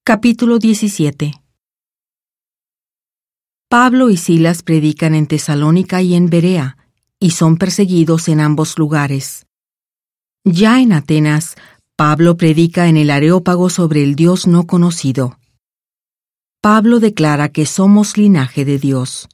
Capítulo 17. Pablo y Silas predican en Tesalónica y en Berea, y son perseguidos en ambos lugares. Ya en Atenas, Pablo predica en el Areópago sobre el Dios no conocido. Pablo declara que somos linaje de Dios.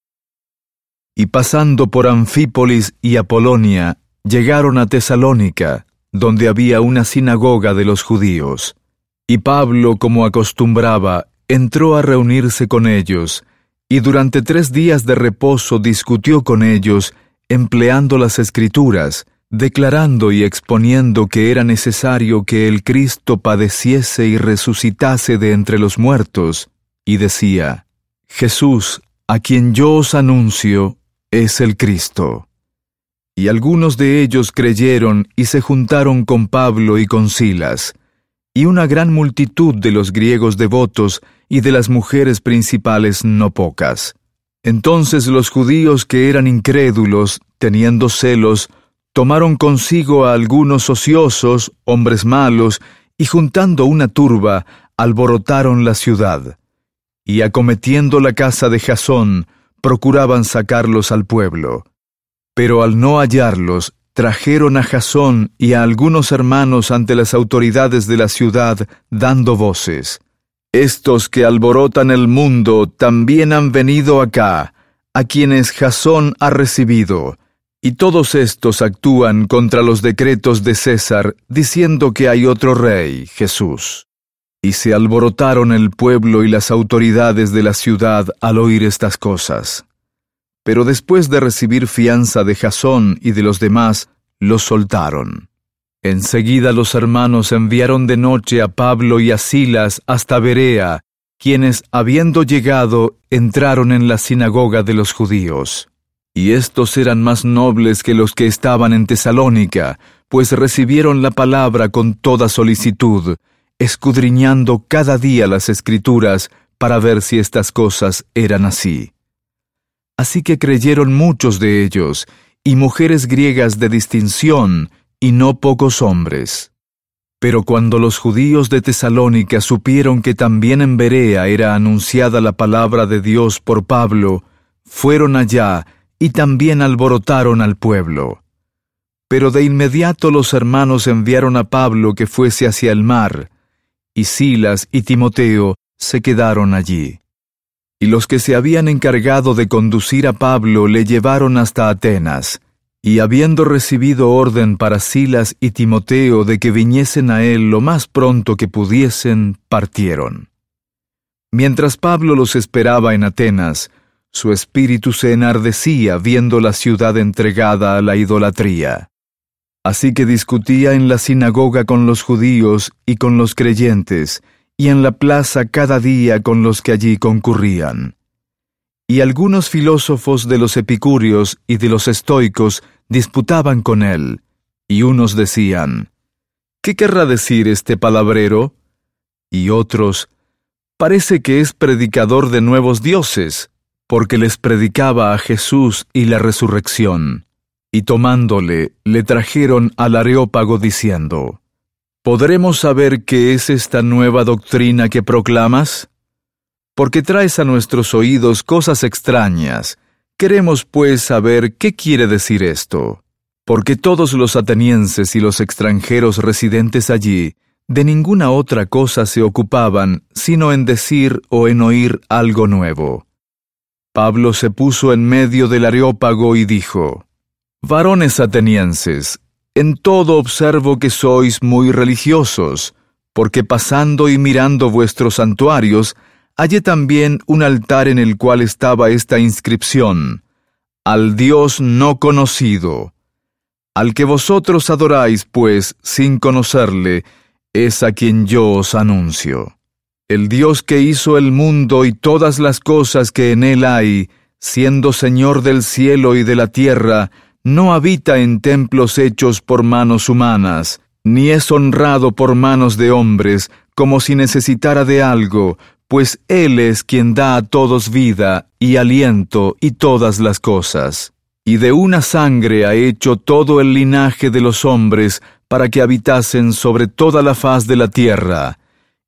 Y pasando por Anfípolis y Apolonia, llegaron a Tesalónica, donde había una sinagoga de los judíos. Y Pablo, como acostumbraba, entró a reunirse con ellos, y durante 3 días de reposo discutió con ellos, empleando las Escrituras, declarando y exponiendo que era necesario que el Cristo padeciese y resucitase de entre los muertos, y decía: Jesús, a quien yo os anuncio, es el Cristo. Y algunos de ellos creyeron y se juntaron con Pablo y con Silas, y una gran multitud de los griegos devotos y de las mujeres principales no pocas. Entonces los judíos que eran incrédulos, teniendo celos, tomaron consigo a algunos ociosos, hombres malos, y juntando una turba, alborotaron la ciudad. Y acometiendo la casa de Jasón, procuraban sacarlos al pueblo. Pero al no hallarlos, trajeron a Jasón y a algunos hermanos ante las autoridades de la ciudad, dando voces: Estos que alborotan el mundo también han venido acá, a quienes Jasón ha recibido, y todos estos actúan contra los decretos de César, diciendo que hay otro rey, Jesús. Y se alborotaron el pueblo y las autoridades de la ciudad al oír estas cosas. Pero después de recibir fianza de Jasón y de los demás, los soltaron. Enseguida los hermanos enviaron de noche a Pablo y a Silas hasta Berea, quienes, habiendo llegado, entraron en la sinagoga de los judíos. Y estos eran más nobles que los que estaban en Tesalónica, pues recibieron la palabra con toda solicitud, escudriñando cada día las Escrituras para ver si estas cosas eran así. Así que creyeron muchos de ellos, y mujeres griegas de distinción, y no pocos hombres. Pero cuando los judíos de Tesalónica supieron que también en Berea era anunciada la palabra de Dios por Pablo, fueron allá, y también alborotaron al pueblo. Pero de inmediato los hermanos enviaron a Pablo que fuese hacia el mar, y Silas y Timoteo se quedaron allí. Y los que se habían encargado de conducir a Pablo le llevaron hasta Atenas, y habiendo recibido orden para Silas y Timoteo de que viniesen a él lo más pronto que pudiesen, partieron. Mientras Pablo los esperaba en Atenas, su espíritu se enardecía viendo la ciudad entregada a la idolatría. Así que discutía en la sinagoga con los judíos y con los creyentes, y en la plaza cada día con los que allí concurrían. Y algunos filósofos de los epicúreos y de los estoicos disputaban con él, y unos decían: ¿Qué querrá decir este palabrero? Y otros: parece que es predicador de nuevos dioses, porque les predicaba a Jesús y la resurrección. Y tomándole, le trajeron al Areópago diciendo: ¿Podremos saber qué es esta nueva doctrina que proclamas? Porque traes a nuestros oídos cosas extrañas. Queremos pues saber qué quiere decir esto. Porque todos los atenienses y los extranjeros residentes allí, de ninguna otra cosa se ocupaban, sino en decir o en oír algo nuevo. Pablo se puso en medio del Areópago y dijo: Varones atenienses, en todo observo que sois muy religiosos, porque pasando y mirando vuestros santuarios, hallé también un altar en el cual estaba esta inscripción: Al Dios no conocido. Al que vosotros adoráis, pues, sin conocerle, es a quien yo os anuncio. El Dios que hizo el mundo y todas las cosas que en él hay, siendo Señor del cielo y de la tierra, no habita en templos hechos por manos humanas, ni es honrado por manos de hombres, como si necesitara de algo, pues Él es quien da a todos vida y aliento y todas las cosas. Y de una sangre ha hecho todo el linaje de los hombres para que habitasen sobre toda la faz de la tierra,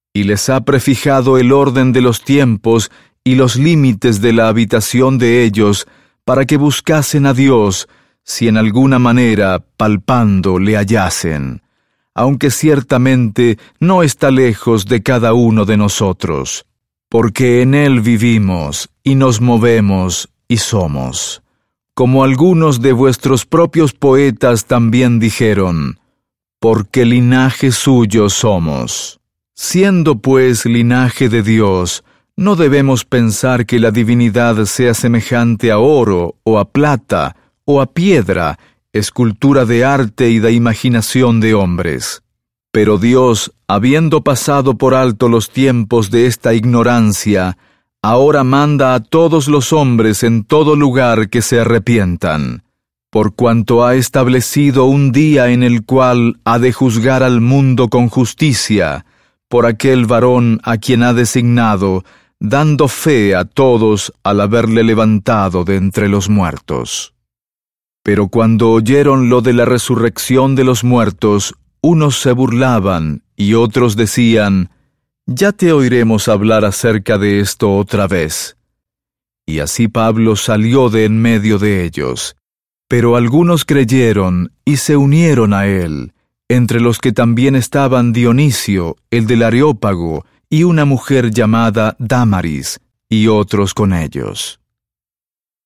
y les ha prefijado el orden de los tiempos y los límites de la habitación de ellos, para que buscasen a Dios, si en alguna manera, palpando, le hallasen, aunque ciertamente no está lejos de cada uno de nosotros, porque en Él vivimos, y nos movemos, y somos. Como algunos de vuestros propios poetas también dijeron, porque linaje suyo somos. Siendo pues linaje de Dios, no debemos pensar que la divinidad sea semejante a oro, o a plata, o a piedra, escultura de arte y de imaginación de hombres. Pero Dios, habiendo pasado por alto los tiempos de esta ignorancia, ahora manda a todos los hombres en todo lugar que se arrepientan, por cuanto ha establecido un día en el cual ha de juzgar al mundo con justicia, por aquel varón a quien ha designado, dando fe a todos al haberle levantado de entre los muertos. Pero cuando oyeron lo de la resurrección de los muertos, unos se burlaban y otros decían, «Ya te oiremos hablar acerca de esto otra vez». Y así Pablo salió de en medio de ellos. Pero algunos creyeron y se unieron a él, entre los que también estaban Dionisio, el del Areópago, y una mujer llamada Dámaris, y otros con ellos.